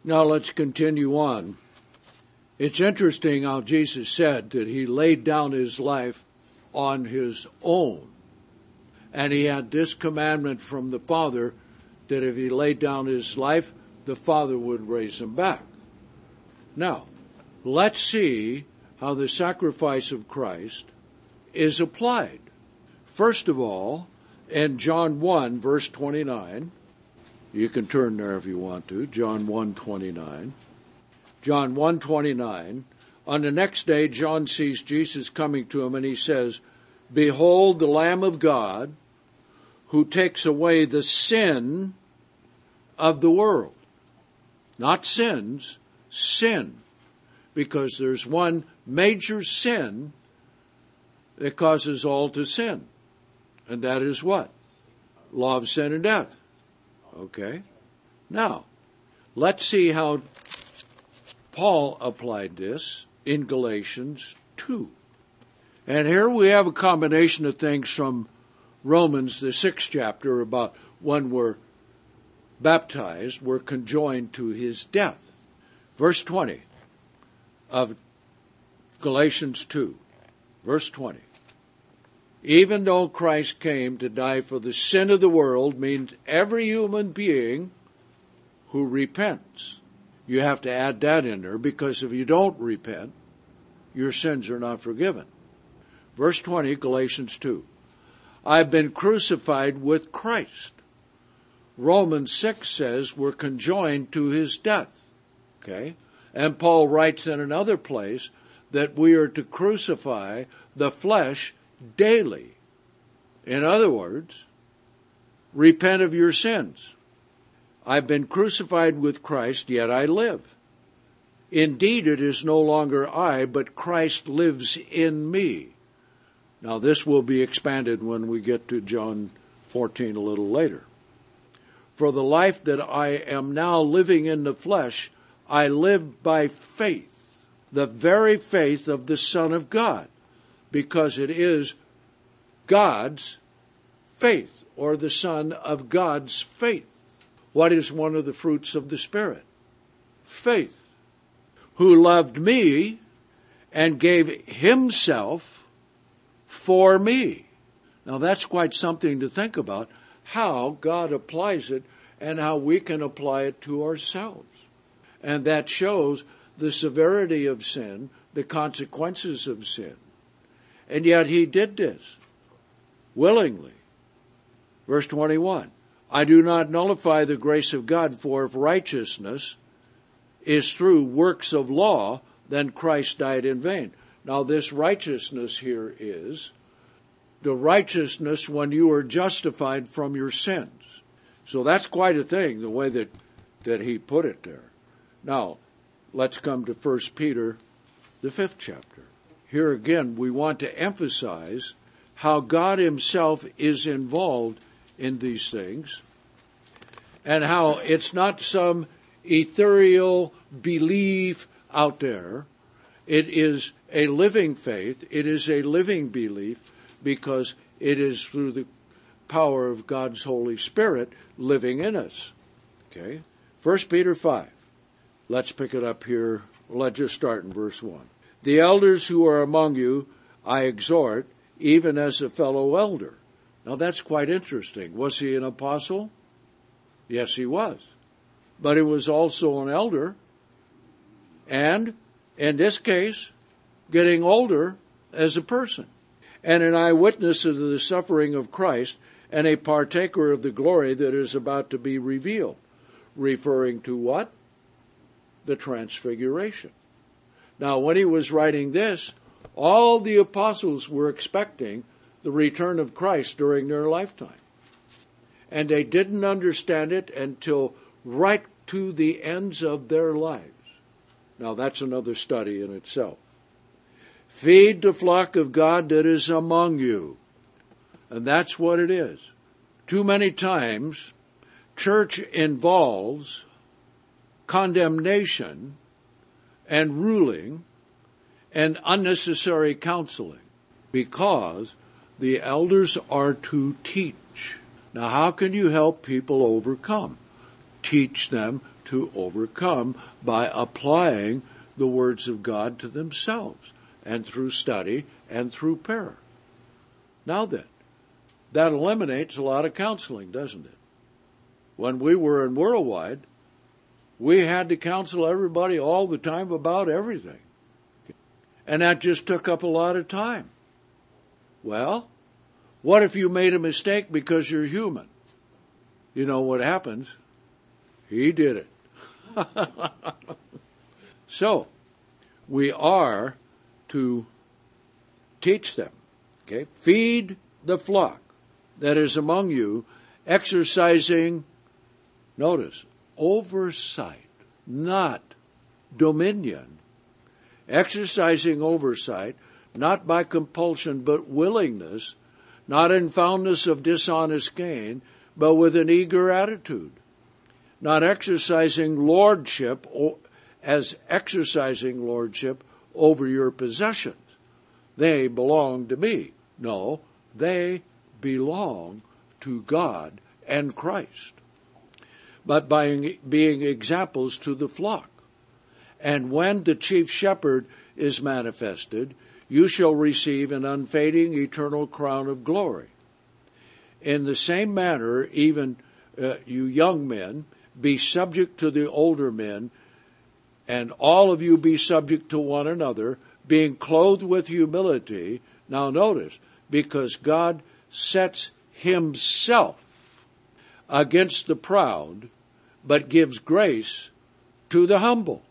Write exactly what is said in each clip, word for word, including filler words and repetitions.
Now let's continue on. It's interesting how Jesus said that he laid down his life on his own. And he had this commandment from the Father that if he laid down his life, the Father would raise him back. Now, let's see how the sacrifice of Christ is applied. First of all, in John one, verse twenty-nine, you can turn there if you want to, John one twenty-nine. John one twenty-nine, on the next day, John sees Jesus coming to him, and he says, "Behold the Lamb of God, who takes away the sin of the world." Not sins, sin. Because there's one major sin that causes all to sin. And that is what? Law of sin and death. Okay? Now, let's see how Paul applied this in Galatians two. And here we have a combination of things from Romans, the sixth chapter, about when we're baptized, we're conjoined to his death. Verse twenty of Galatians two, verse twenty. Even though Christ came to die for the sin of the world, means every human being who repents. You have to add that in there, because if you don't repent, your sins are not forgiven. Verse twenty, Galatians two. I've been crucified with Christ. Romans six says we're conjoined to his death. Okay? And Paul writes in another place that we are to crucify the flesh daily. In other words, repent of your sins. I've been crucified with Christ, yet I live. Indeed, it is no longer I, but Christ lives in me. Now, this will be expanded when we get to John fourteen a little later. For the life that I am now living in the flesh, I live by faith, the very faith of the Son of God, because it is God's faith, or the Son of God's faith. What is one of the fruits of the Spirit? Faith. Who loved me and gave himself for me. Now that's quite something to think about, how God applies it and how we can apply it to ourselves. And that shows the severity of sin, the consequences of sin. And yet he did this willingly. Verse twenty-one, I do not nullify the grace of God, for if righteousness is through works of law, then Christ died in vain. Now this righteousness here is the righteousness when you are justified from your sins. So that's quite a thing, the way that, that he put it there. Now, let's come to First Peter, the fifth chapter. Here again, we want to emphasize how God himself is involved in these things, and how it's not some ethereal belief out there. It is a living faith. It is a living belief, because it is through the power of God's Holy Spirit living in us. Okay? First Peter five. Let's pick it up here. Let's just start in verse one. The elders who are among you, I exhort, even as a fellow elder. Now that's quite interesting. Was he an apostle? Yes, he was. But he was also an elder. And, in this case, getting older as a person. And an eyewitness of the suffering of Christ, and a partaker of the glory that is about to be revealed. Referring to what? The transfiguration. Now, when he was writing this, all the apostles were expecting the return of Christ during their lifetime. And they didn't understand it until right to the ends of their lives. Now, that's another study in itself. Feed the flock of God that is among you. And that's what it is. Too many times, church involves condemnation and ruling and unnecessary counseling, because the elders are to teach. Now, how can you help people overcome? Teach them to overcome by applying the words of God to themselves, and through study and through prayer. Now then, that eliminates a lot of counseling, doesn't it? When we were in Worldwide, we had to counsel everybody all the time about everything. And that just took up a lot of time. Well, what if you made a mistake because you're human? You know what happens? He did it. So, we are to teach them, okay? Feed the flock that is among you, exercising, notice, oversight, not dominion. Exercising oversight, not by compulsion, but willingness, not in fondness of dishonest gain, but with an eager attitude. Not exercising lordship as exercising lordship over your possessions. They belong to me. No, they belong to God and Christ. But by being examples to the flock. And when the chief shepherd is manifested, you shall receive an unfading eternal crown of glory. In the same manner, even uh, you young men, be subject to the older men, and all of you be subject to one another, being clothed with humility. Now notice, because God sets himself against the proud, but gives grace to the humble.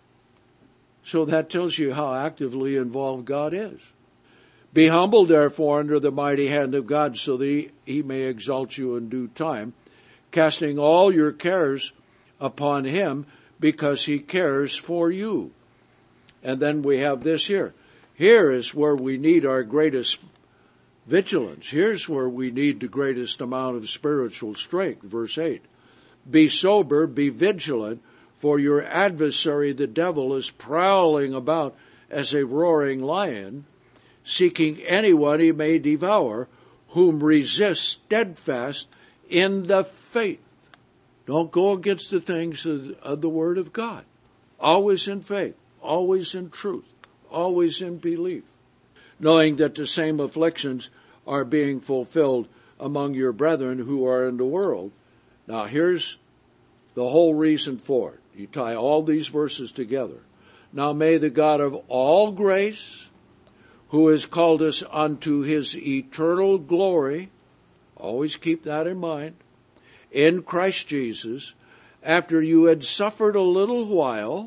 So that tells you how actively involved God is. Be humble, therefore, under the mighty hand of God, so that he, he may exalt you in due time, casting all your cares upon him, because he cares for you. And then we have this here. Here is where we need our greatest vigilance. Here's where we need the greatest amount of spiritual strength. Verse eight. Be sober, be vigilant, for your adversary the devil is prowling about as a roaring lion, seeking anyone he may devour, whom resist steadfast in the faith. Don't go against the things of, of the Word of God. Always in faith, always in truth, always in belief, knowing that the same afflictions are being fulfilled among your brethren who are in the world. Now here's the whole reason for it. You tie all these verses together. Now may the God of all grace, who has called us unto his eternal glory, always keep that in mind, in Christ Jesus, after you had suffered a little while,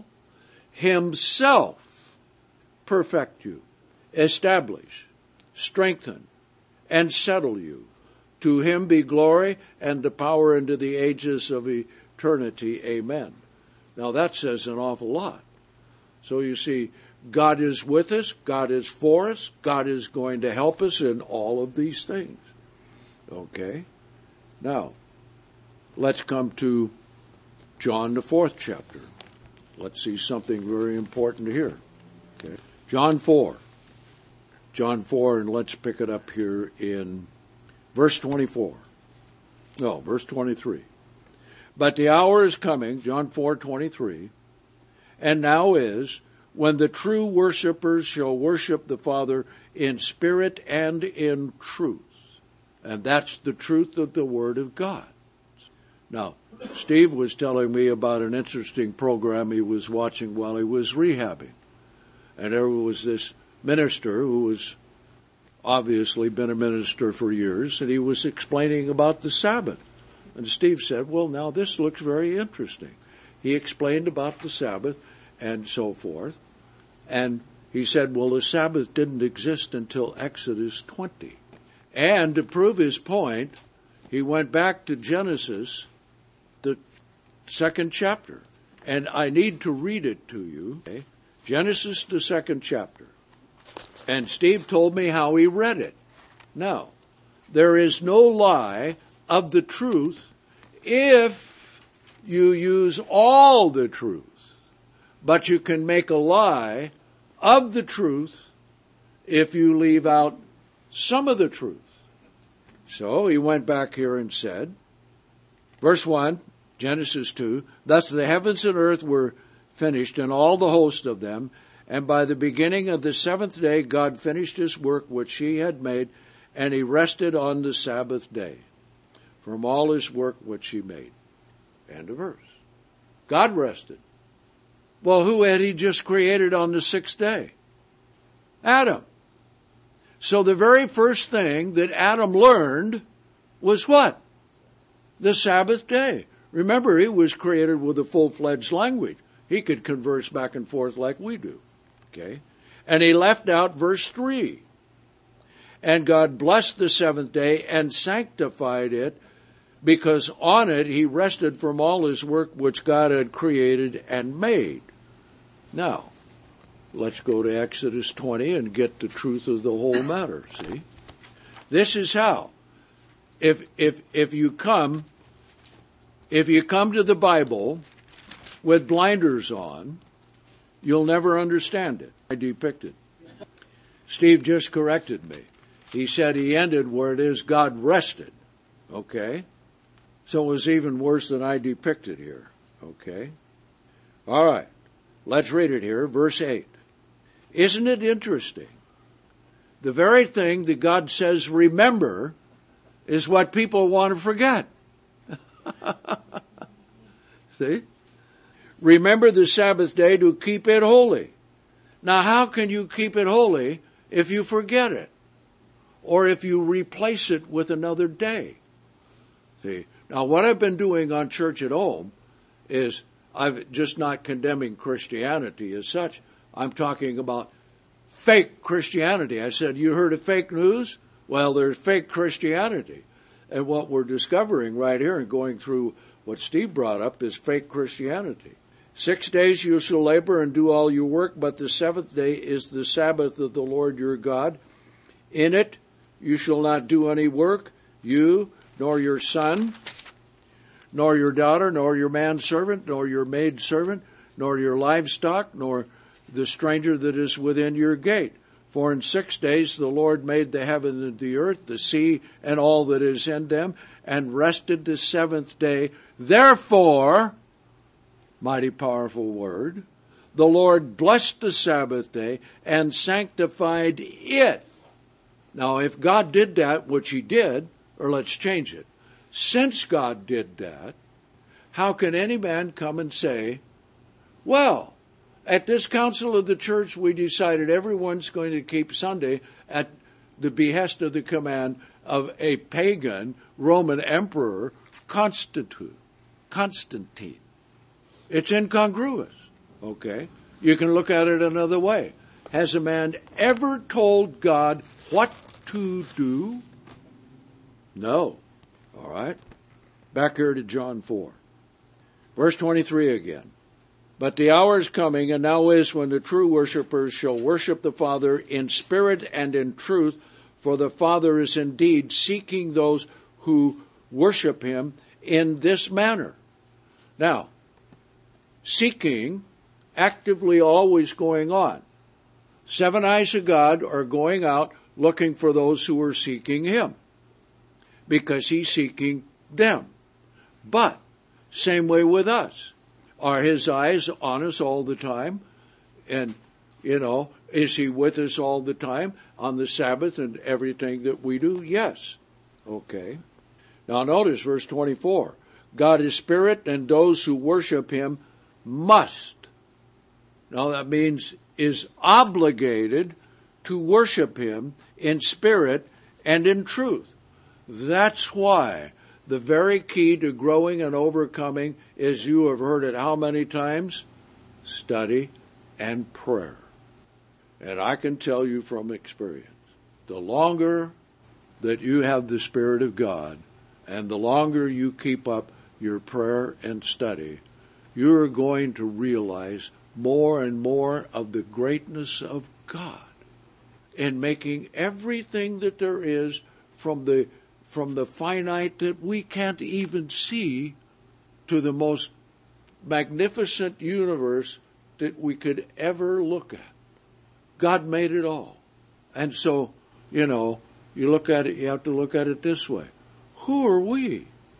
himself perfect you, establish, strengthen, and settle you. To him be glory and the power into the ages of eternity. Amen. Now that says an awful lot. So you see, God is with us, God is for us, God is going to help us in all of these things. Okay? Now, let's come to John, the fourth chapter. Let's see something very important here. Okay? John four. John four, and let's pick it up here in verse twenty-four. No, verse twenty-three. But the hour is coming, John four twenty-three, and now is, when the true worshipers shall worship the Father in spirit and in truth. And that's the truth of the Word of God. Now, Steve was telling me about an interesting program he was watching while he was rehabbing. And there was this minister who was obviously been a minister for years, and he was explaining about the Sabbath. And Steve said, well, now this looks very interesting. He explained about the Sabbath and so forth. And he said, well, the Sabbath didn't exist until Exodus twenty. And to prove his point, he went back to Genesis, the second chapter. And I need to read it to you. Okay? Genesis, the second chapter. And Steve told me how he read it. Now, there is no lie of the truth if you use all the truth. But you can make a lie of the truth if you leave out some of the truth. So he went back here and said, verse one, Genesis two, thus the heavens and earth were finished, and all the host of them. And by the beginning of the seventh day, God finished his work which he had made, and he rested on the Sabbath day from all his work which he made. End of verse. God rested. Well, who had he just created on the sixth day? Adam. So the very first thing that Adam learned was what? The Sabbath day. Remember, he was created with a full-fledged language. He could converse back and forth like we do. Okay? And he left out verse three. And God blessed the seventh day and sanctified it, because on it he rested from all his work which God had created and made. Now, let's go to Exodus twenty and get the truth of the whole matter, see? This is how. If if if you come if you come to the Bible with blinders on, you'll never understand it. I depicted. Steve just corrected me. He said he ended where it is God rested. Okay? So it was even worse than I depicted here. Okay? All right. Let's read it here. Verse eight. Isn't it interesting? The very thing that God says remember is what people want to forget. See? Remember the Sabbath day to keep it holy. Now, how can you keep it holy if you forget it? Or if you replace it with another day? See? Now, what I've been doing on Church at Home is I'm just not condemning Christianity as such. I'm talking about fake Christianity. I said, you heard of fake news? Well, there's fake Christianity. And what we're discovering right here and going through what Steve brought up is fake Christianity. Six days you shall labor and do all your work, but the seventh day is the Sabbath of the Lord your God. In it you shall not do any work, you, nor your son, nor your daughter, nor your manservant, nor your maidservant, nor your livestock, nor the stranger that is within your gate. For in six days the Lord made the heaven and the earth, the sea, and all that is in them, and rested the seventh day. Therefore, mighty powerful word, the Lord blessed the Sabbath day and sanctified it. Now, if God did that, which he did, or let's change it, since God did that, how can any man come and say, well, at this council of the church, we decided everyone's going to keep Sunday at the behest of the command of a pagan Roman emperor, Constantine. Constantine. It's incongruous, okay? You can look at it another way. Has a man ever told God what to do? No. All right? Back here to John four. Verse twenty-three again. But the hour is coming, and now is, when the true worshipers shall worship the Father in spirit and in truth, for the Father is indeed seeking those who worship him in this manner. Now, seeking, actively always going on. Seven eyes of God are going out looking for those who are seeking him, because he's seeking them. But, same way with us. Are his eyes on us all the time? And, you know, is he with us all the time on the Sabbath and everything that we do? Yes. Okay. Now notice verse twenty-four. God is spirit, and those who worship him must. Now that means is obligated to worship him in spirit and in truth. That's why the very key to growing and overcoming is, you have heard it how many times? Study and prayer. And I can tell you from experience, the longer that you have the Spirit of God and the longer you keep up your prayer and study, you're going to realize more and more of the greatness of God in making everything that there is, from the from the finite that we can't even see to the most magnificent universe that we could ever look at. God made it all. And so, you know, you look at it, you have to look at it this way. Who are we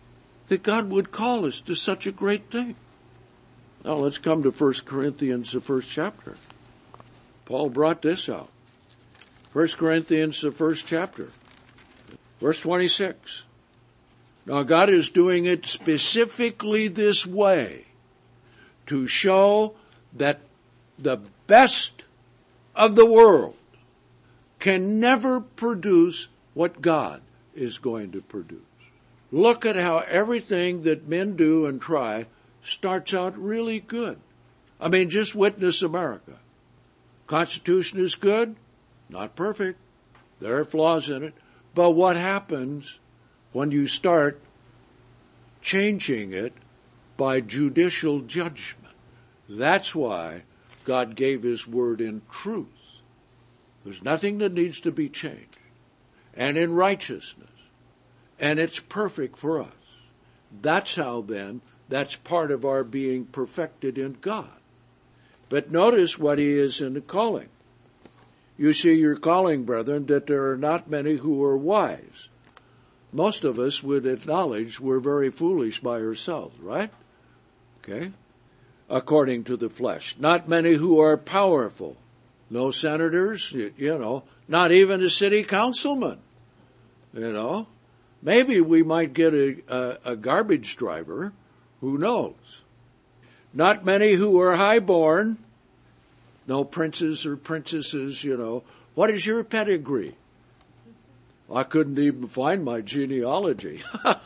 that God would call us to such a great thing. Now let's come to First Corinthians, the first chapter. Paul brought this out. First Corinthians, the first chapter, verse twenty-six. Now God is doing it specifically this way to show that the best of the world can never produce what God is going to produce. Look at how everything that men do and try starts out really good. I mean, just witness America. Constitution is good, not perfect. There are flaws in it. But what happens when you start changing it by judicial judgment? That's why God gave his word in truth. There's nothing that needs to be changed. And in righteousness. And it's perfect for us. That's how then, that's part of our being perfected in God. But notice what he is in the calling. You see your calling, brethren, that there are not many who are wise. Most of us would acknowledge we're very foolish by ourselves, right? Okay? According to the flesh. Not many who are powerful. No senators, you, you know, not even a city councilman, you know. Maybe we might get a, a, a garbage driver, who knows. Not many who are highborn, no princes or princesses, you know. What is your pedigree? I couldn't even find my genealogy.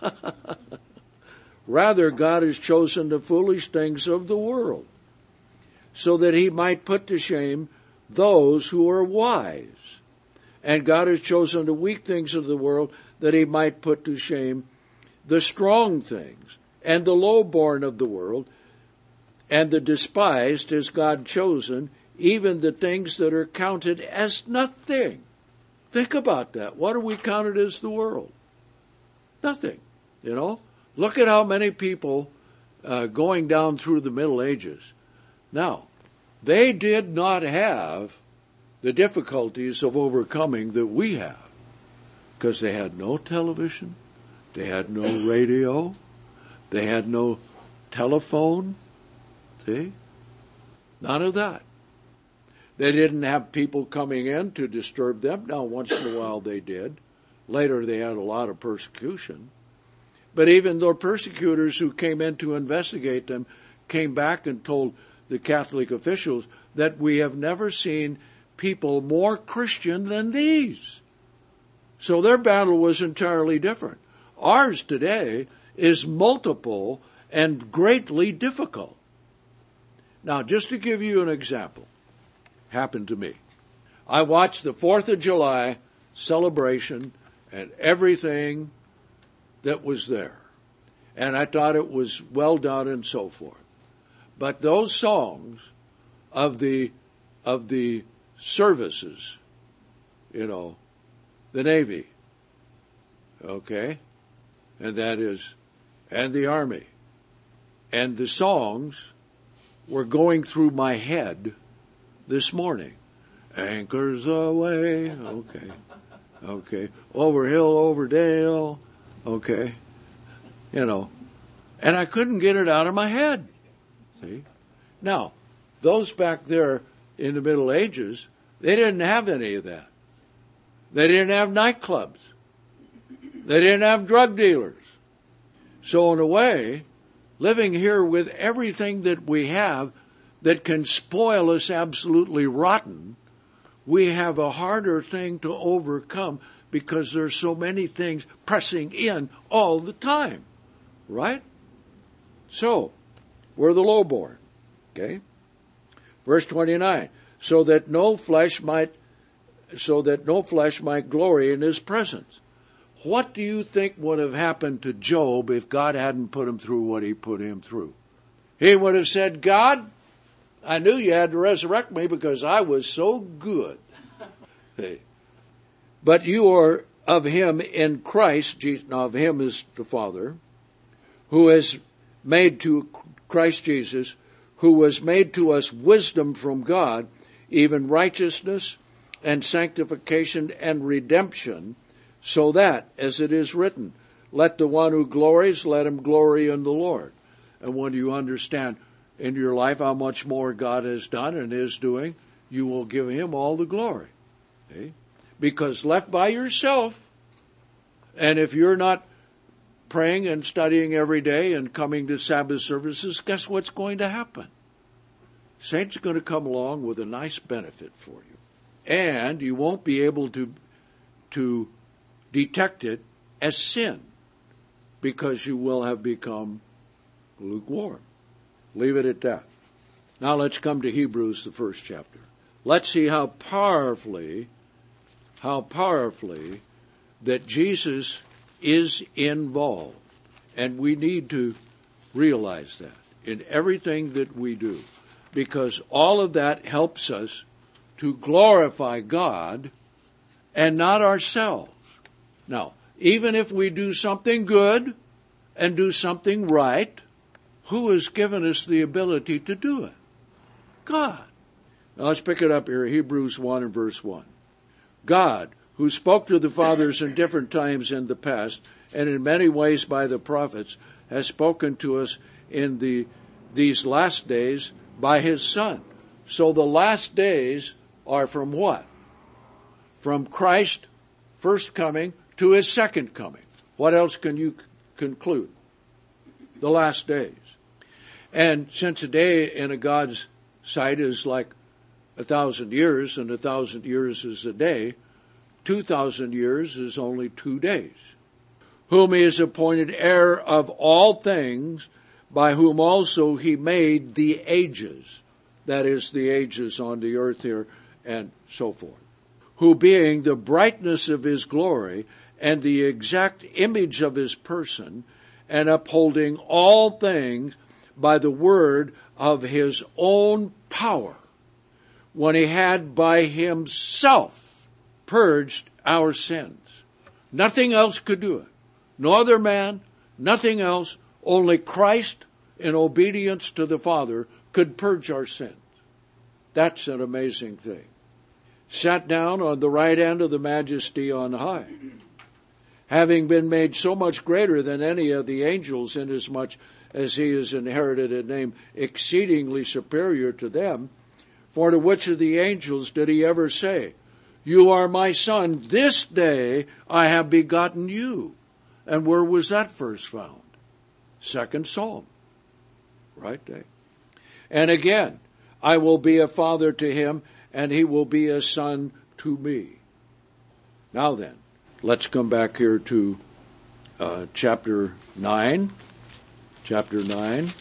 Rather, God has chosen the foolish things of the world, so that he might put to shame those who are wise. And God has chosen the weak things of the world, that he might put to shame the strong things. And the lowborn of the world, and the despised has God chosen, even the things that are counted as nothing. Think about that. What are we counted as the world? Nothing, you know. Look at how many people uh, going down through the Middle Ages. Now, they did not have the difficulties of overcoming that we have, because they had no television, they had no radio, they had no telephone, see? None of that. They didn't have people coming in to disturb them. Now, once in a while they did. Later they had a lot of persecution. But even though persecutors who came in to investigate them came back and told the Catholic officials that we have never seen people more Christian than these. So their battle was entirely different. Ours today is multiple and greatly difficult. Now, just to give you an example, happened to me. I watched the fourth of July celebration and everything that was there. And I thought it was well done and so forth. But those songs of the of the services, you know, the Navy, okay, and that is, and the Army, and the songs were going through my head this morning. Anchors away, okay, okay, over hill, over dale, okay, you know, and I couldn't get it out of my head. See? Now, those back there in the Middle Ages, they didn't have any of that. They didn't have nightclubs. They didn't have drug dealers. So in a way, living here with everything that we have that can spoil us absolutely rotten, we have a harder thing to overcome because there's so many things pressing in all the time. Right? So, we're the lowborn. Okay? Verse twenty-nine. So that no flesh might so that no flesh might glory in his presence. What do you think would have happened to Job if God hadn't put him through what he put him through? He would have said, God, I knew you had to resurrect me because I was so good. Hey. But you are of him in Christ, now of him is the Father, who has made to Christ Jesus, who was made to us wisdom from God, even righteousness and sanctification and redemption, so that, as it is written, let the one who glories, let him glory in the Lord. And when you understand in your life how much more God has done and is doing, you will give him all the glory. Okay? Because left by yourself, and if you're not praying and studying every day and coming to Sabbath services, guess what's going to happen? Satan's going to come along with a nice benefit for you. And you won't be able to, to detect it as sin, because you will have become lukewarm. Leave it at that. Now let's come to Hebrews, the first chapter. Let's see how powerfully, how powerfully that Jesus is involved. And we need to realize that in everything that we do, because all of that helps us to glorify God and not ourselves. Now, even if we do something good and do something right, who has given us the ability to do it? God. Now let's pick it up here, Hebrews one and verse one. God, who spoke to the fathers in different times in the past, and in many ways by the prophets, has spoken to us in the these last days by his Son. So the last days are from what? From Christ's first coming to his second coming. What else can you c- conclude? The last days. And since a day in a God's sight is like a thousand years, and a thousand years is a day, two thousand years is only two days. Whom he has appointed heir of all things, by whom also he made the ages. That is, the ages on the earth here, and so forth. Who being the brightness of his glory, and the exact image of his person, and upholding all things by the word of his own power, when he had by himself purged our sins. Nothing else could do it. No other man, nothing else, only Christ in obedience to the Father could purge our sins. That's an amazing thing. Sat down on the right hand of the majesty on high, having been made so much greater than any of the angels, inasmuch as he has inherited a name exceedingly superior to them. For to which of the angels did he ever say, "You are my son, this day I have begotten you"? And where was that verse found? Second Psalm. Right there. And again, I will be a father to him, and he will be a son to me. Now then, let's come back here to uh, chapter nine, chapter nine,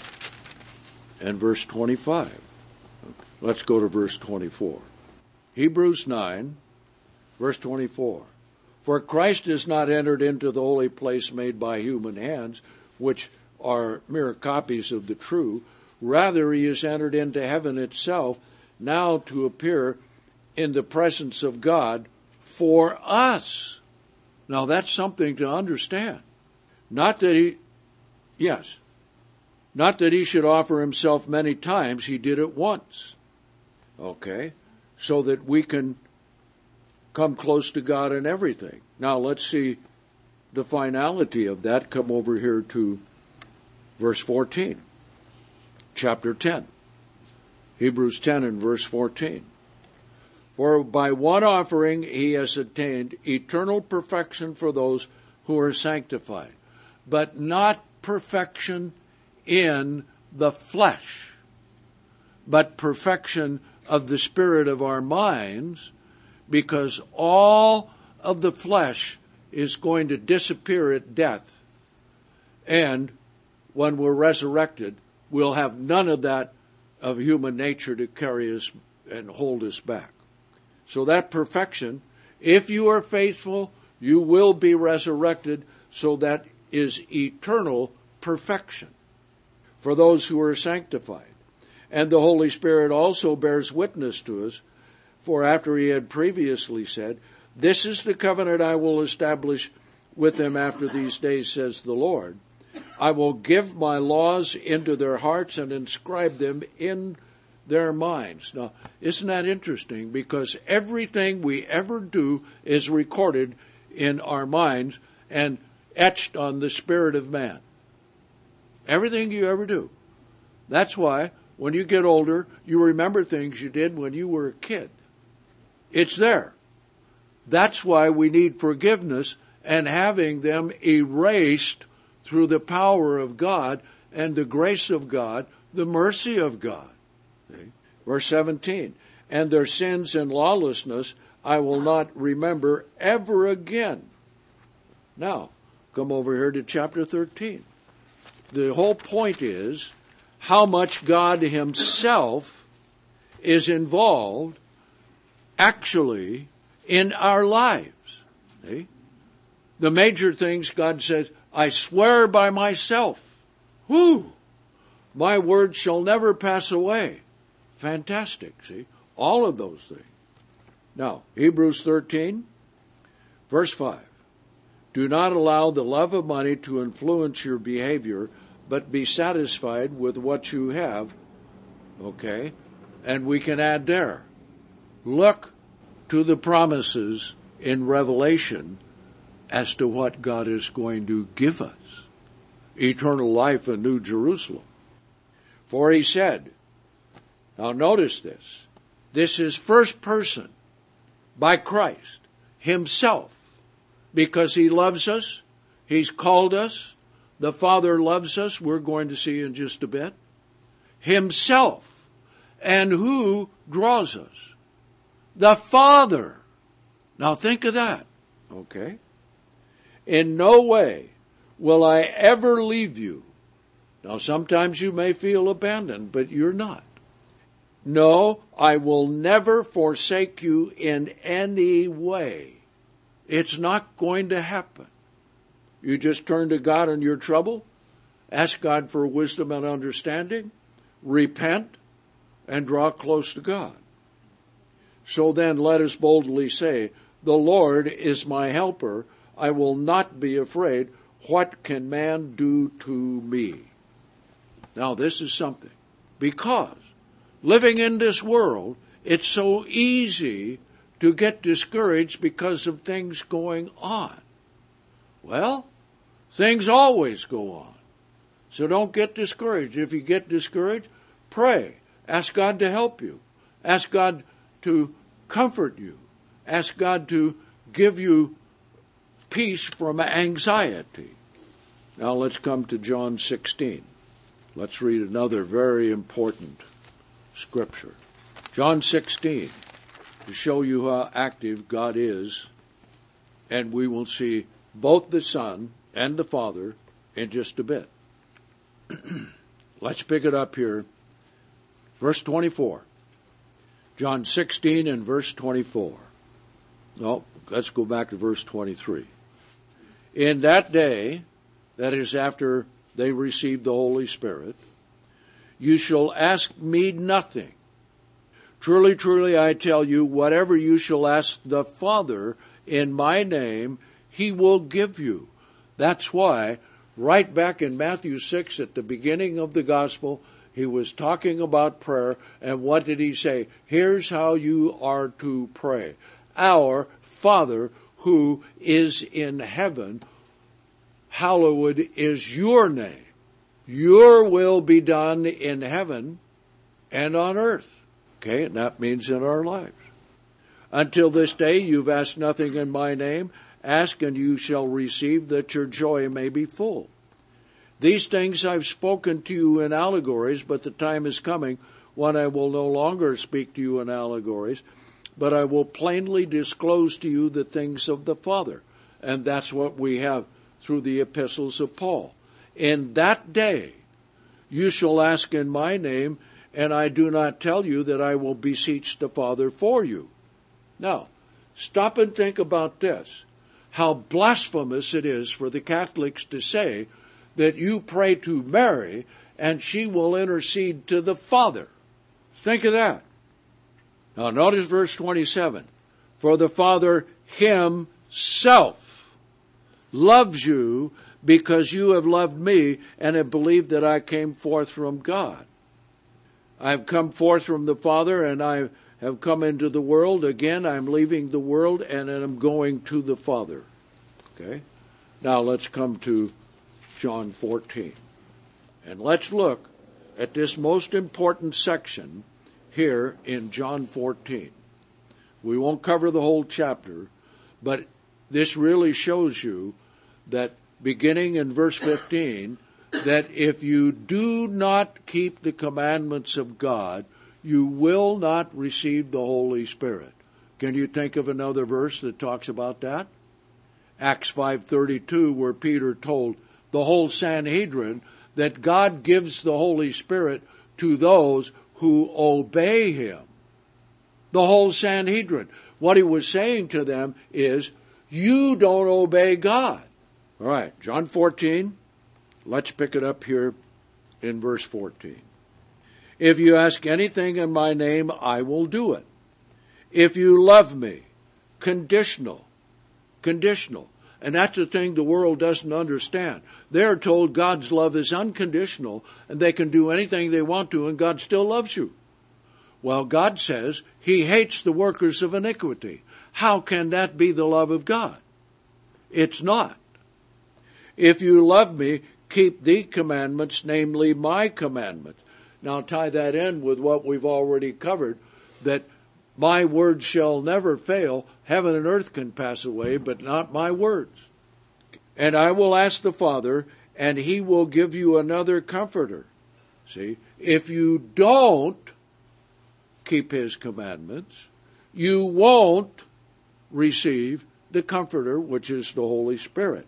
and verse twenty-five. Let's go to verse twenty-four. Hebrews nine, verse twenty-four. For Christ has not entered into the holy place made by human hands, which are mere copies of the true. Rather, he has entered into heaven itself, now to appear in the presence of God for us. Now that's something to understand. Not that he, yes, not that he should offer himself many times, he did it once. Okay, so that we can come close to God in everything. Now let's see the finality of that. Come over here to verse fourteen. Chapter ten. Hebrews ten and verse fourteen. For by one offering he has attained eternal perfection for those who are sanctified, but not perfection in the flesh, but perfection of the spirit of our minds, because all of the flesh is going to disappear at death. And when we're resurrected, we'll have none of that of human nature to carry us and hold us back. So that perfection, if you are faithful, you will be resurrected, so that is eternal perfection for those who are sanctified. And the Holy Spirit also bears witness to us, for after he had previously said, "This is the covenant I will establish with them after these days, says the Lord. I will give my laws into their hearts and inscribe them in their minds." Now, isn't that interesting? Because everything we ever do is recorded in our minds, and etched on the spirit of man. Everything you ever do. That's why when you get older, you remember things you did when you were a kid. It's there. That's why we need forgiveness and having them erased through the power of God and the grace of God, the mercy of God. Okay? Verse seventeen, and their sins and lawlessness I will not remember ever again. Now, come over here to chapter thirteen. The whole point is how much God himself is involved actually in our lives. See? The major things God says, I swear by myself. Whoo! My word shall never pass away. Fantastic, see? All of those things. Now, Hebrews thirteen, verse five. Do not allow the love of money to influence your behavior, but be satisfied with what you have. Okay? And we can add there. Look to the promises in Revelation as to what God is going to give us. Eternal life and New Jerusalem. For he said, now notice this, this is first person by Christ himself, because he loves us, he's called us, the Father loves us, we're going to see in just a bit, himself, and who draws us? The Father. Now think of that, okay? In no way will I ever leave you. Now sometimes you may feel abandoned, but you're not. No, I will never forsake you in any way. It's not going to happen. You just turn to God in your trouble, ask God for wisdom and understanding, repent, and draw close to God. So then let us boldly say, the Lord is my helper. I will not be afraid. What can man do to me? Now this is something. Because living in this world, it's so easy to get discouraged because of things going on. Well, things always go on. So don't get discouraged. If you get discouraged, pray. Ask God to help you. Ask God to comfort you. Ask God to give you peace from anxiety. Now let's come to John sixteen. Let's read another very important scripture. John sixteen, to show you how active God is, and we will see both the Son and the Father in just a bit. Let's pick it up here. Verse twenty-four. John sixteen and verse twenty-four. No, let's go back to verse twenty-three. In that day, that is after they received the Holy Spirit, you shall ask me nothing. Truly, truly, I tell you, whatever you shall ask the Father in my name, he will give you. That's why, right back in Matthew six, at the beginning of the gospel, he was talking about prayer, and what did he say? Here's how you are to pray. Our Father who is in heaven, hallowed is your name. Your will be done in heaven and on earth. Okay, and that means in our lives. Until this day you've asked nothing in my name. Ask and you shall receive, that your joy may be full. These things I've spoken to you in allegories, but the time is coming when I will no longer speak to you in allegories, but I will plainly disclose to you the things of the Father. And that's what we have through the epistles of Paul. In that day you shall ask in my name, and I do not tell you that I will beseech the Father for you. Now, stop and think about this. How blasphemous it is for the Catholics to say that you pray to Mary and she will intercede to the Father. Think of that. Now notice verse twenty-seven. For the Father himself loves you because you have loved me and have believed that I came forth from God. I have come forth from the Father, and I have come into the world. Again, I'm leaving the world, and I'm going to the Father. Okay? Now let's come to John fourteen. And let's look at this most important section here in John fourteen. We won't cover the whole chapter, but this really shows you that beginning in verse fifteen, that if you do not keep the commandments of God, you will not receive the Holy Spirit. Can you think of another verse that talks about that? Acts five thirty-two, where Peter told the whole Sanhedrin that God gives the Holy Spirit to those who obey him. The whole Sanhedrin. What he was saying to them is, you don't obey God. All right, John fourteen. Let's pick it up here in verse fourteen. If you ask anything in my name, I will do it. If you love me, conditional, conditional. And that's the thing the world doesn't understand. They're told God's love is unconditional and they can do anything they want to and God still loves you. Well, God says he hates the workers of iniquity. How can that be the love of God? It's not. If you love me, keep the commandments, namely my commandments. Now tie that in with what we've already covered, that my words shall never fail. Heaven and earth can pass away, but not my words. And I will ask the Father, and he will give you another comforter. See, if you don't keep his commandments, you won't receive the comforter, which is the Holy Spirit,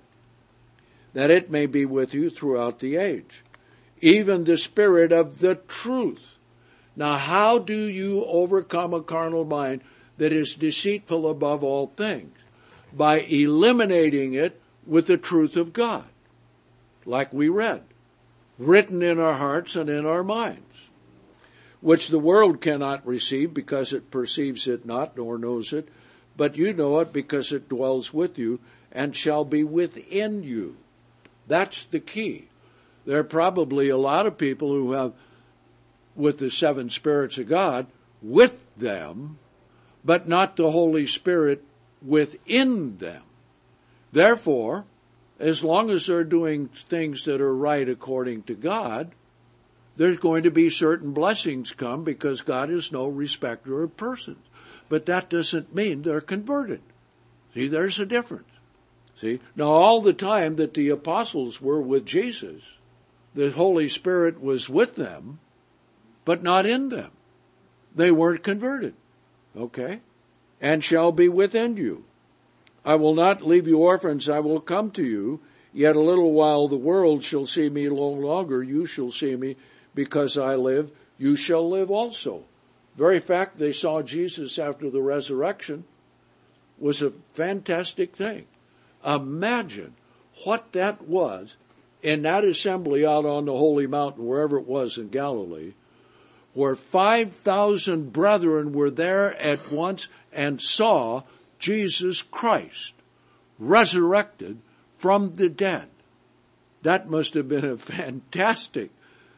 that it may be with you throughout the age, even the Spirit of the truth. Now, how do you overcome a carnal mind that is deceitful above all things? By eliminating it with the truth of God, like we read, written in our hearts and in our minds, which the world cannot receive because it perceives it not nor knows it, but you know it because it dwells with you and shall be within you. That's the key. There are probably a lot of people who have, with the seven spirits of God, with them, but not the Holy Spirit within them. Therefore, as long as they're doing things that are right according to God, there's going to be certain blessings come because God is no respecter of persons. But that doesn't mean they're converted. See, there's a difference. See, now all the time that the apostles were with Jesus, the Holy Spirit was with them, but not in them. They weren't converted. Okay? And shall be within you. I will not leave you orphans, I will come to you. Yet a little while the world shall see me no longer. You shall see me, because I live, you shall live also. Very fact they saw Jesus after the resurrection was a fantastic thing. Imagine what that was in that assembly out on the Holy Mountain, wherever it was in Galilee, where five thousand brethren were there at once and saw Jesus Christ resurrected from the dead. That must have been a fantastic,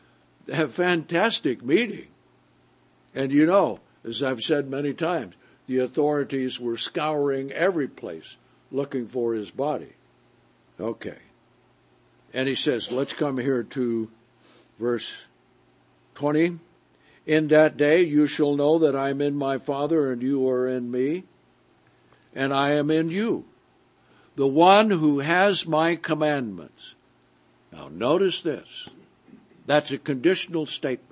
a fantastic meeting. And you know, as I've said many times, the authorities were scouring every place looking for his body. Okay. And he says, let's come here to verse twenty. In that day you shall know that I am in my Father, and you are in me, and I am in you. The one who has my commandments. Now notice this. That's a conditional statement.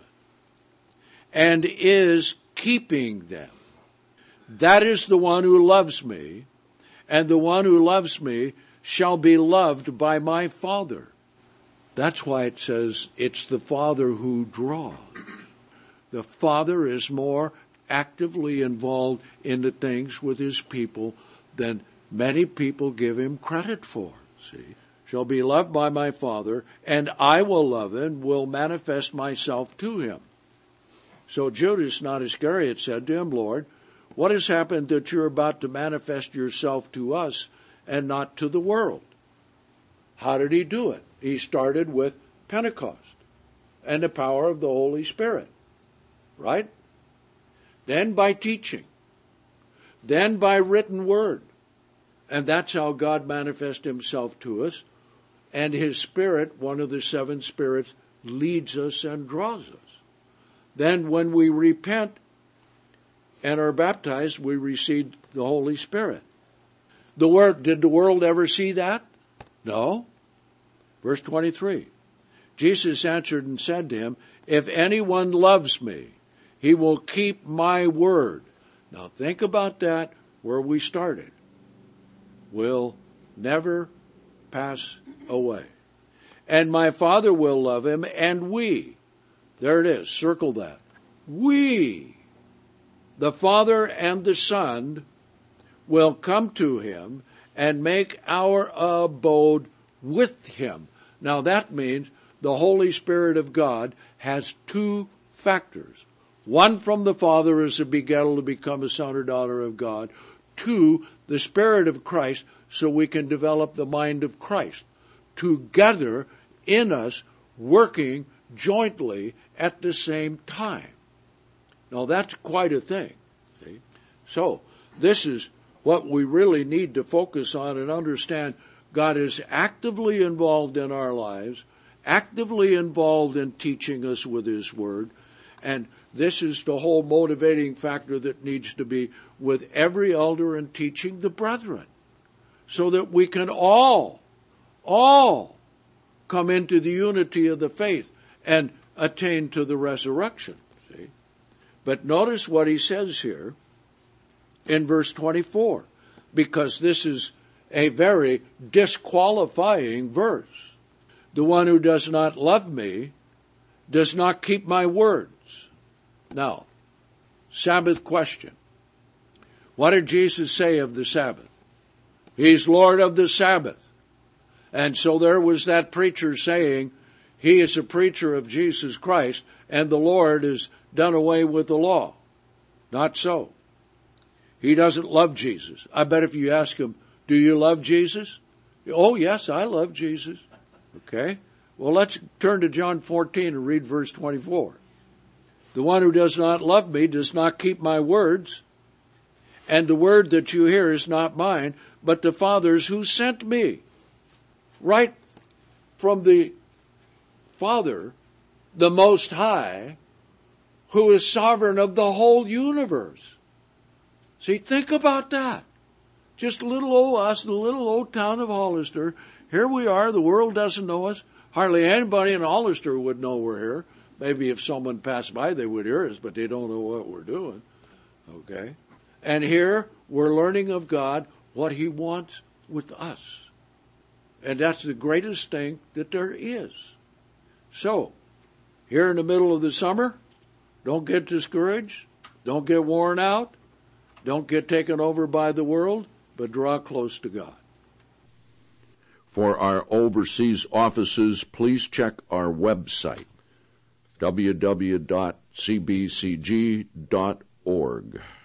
And is keeping them. That is the one who loves me, and the one who loves me shall be loved by my Father. That's why it says it's the Father who draws. The Father is more actively involved in the things with his people than many people give him credit for. See, shall be loved by my Father, and I will love him, will manifest myself to him. So Judas, not Iscariot, said to him, Lord, what has happened that you're about to manifest yourself to us and not to the world? How did he do it? He started with Pentecost and the power of the Holy Spirit, right? Then by teaching, then by written word, And that's how God manifests himself to us. And his Spirit, one of the seven spirits, leads us and draws us. Then when we repent and are baptized, we receive the Holy Spirit. The word, did the world ever see that? No. Verse twenty-three. Jesus answered and said to him, if anyone loves me, he will keep my word. Now think about that, where we started. Will never pass away. And my Father will love him, and we, there it is, circle that. We, the Father and the Son, will come to him and make our abode with him. Now that means the Holy Spirit of God has two factors. One from the Father as a begettal to become a son or daughter of God. Two, the Spirit of Christ, so we can develop the mind of Christ. Together in us, working jointly at the same time. Now that's quite a thing. See? So this is what we really need to focus on and understand. God is actively involved in our lives, actively involved in teaching us with his word, and this is the whole motivating factor that needs to be with every elder in teaching the brethren, so that we can all, all come into the unity of the faith and attain to the resurrection. See? But notice what he says here in verse twenty-four, because this is a very disqualifying verse. The one who does not love me does not keep my words. Now, Sabbath question. What did Jesus say of the Sabbath? He's Lord of the Sabbath. And so there was that preacher saying, he is a preacher of Jesus Christ, and the Lord has done away with the law. Not so. He doesn't love Jesus. I bet if you ask him, do you love Jesus? Oh, yes, I love Jesus. Okay. Well, let's turn to John fourteen and read verse twenty-four. The one who does not love me does not keep my words, and the word that you hear is not mine, but the Father's who sent me. Right from the Father, the Most High, who is sovereign of the whole universe. See, think about that. Just a little old us, the little old town of Hollister. Here we are, the world doesn't know us. Hardly anybody in Hollister would know we're here. Maybe if someone passed by, they would hear us, but they don't know what we're doing. Okay? And here, we're learning of God, what he wants with us. And that's the greatest thing that there is. So, here in the middle of the summer, don't get discouraged. Don't get worn out. Don't get taken over by the world, but draw close to God. For our overseas offices, please check our website, w w w dot c b c g dot org.